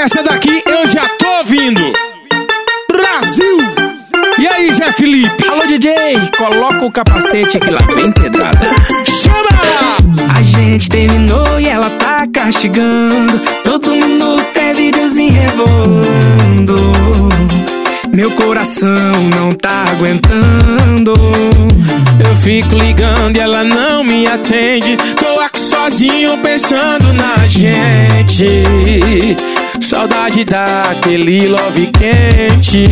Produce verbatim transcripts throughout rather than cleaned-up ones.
Essa daqui eu já tô ouvindo. Brasil! E aí, Zé Felipe? Alô, D J, coloca o capacete que lá vem pedrada. Chama! A gente terminou e ela tá castigando. Todo minuto é videozinho rebolando. Meu coração não tá aguentando. Eu fico ligando e ela não me atende. Tô aqui sozinho pensando na gente. Saudade daquele love quente.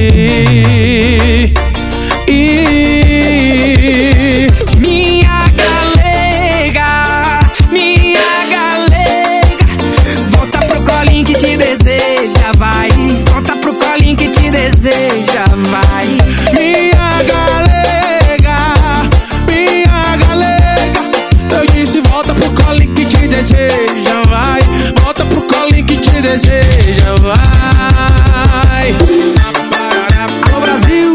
E minha galega, minha galega, volta pro colinho que te deseja, vai. Volta pro colinho que te deseja, vai. minha galega, minha galega, eu disse volta pro colinho que te deseja, vai. Volta pro colinho que te deseja, vai. Alô, Brasil!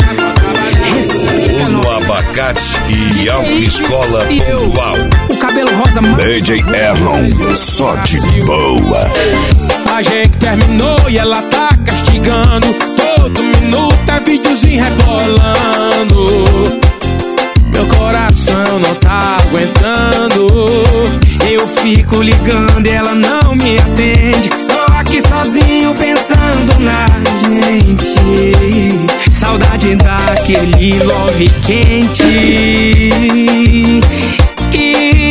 Bruno Abacate e Autoescola Pontual. O cabelo rosa mais. D J Erlon, só de boa. A gente terminou e ela tá castigando. Todo minuto é videozinho rebolando. Meu coração não tá aguentando. Eu fico ligando e ela não me atende. Tô aqui sozinho pensando na gente. Saudade daquele love quente. E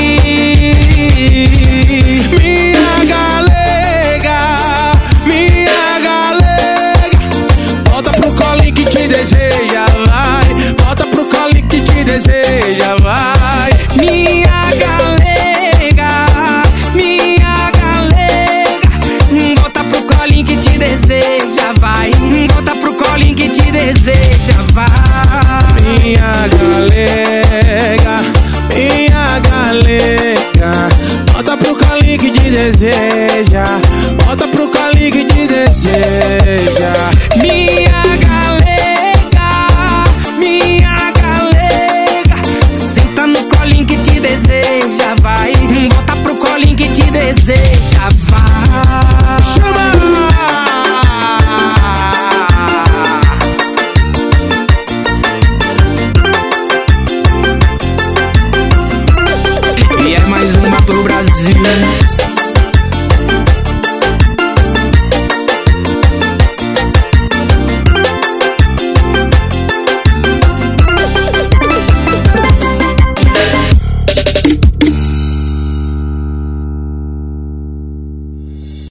minha galega, minha galega, volta pro colinho que te deseja, vai. Volta pro colinho que te deseja, vai. minha galega, minha galega, volta pro colinho que te deseja, vai. Volta pro colinho que te deseja, vai. Minha galega, minha galega, volta pro colinho que te deseja. Volta pro colinho que te deseja. Minha galega, minha galega, senta no colinho que te deseja, vai. Volta pro colinho que te deseja, vai.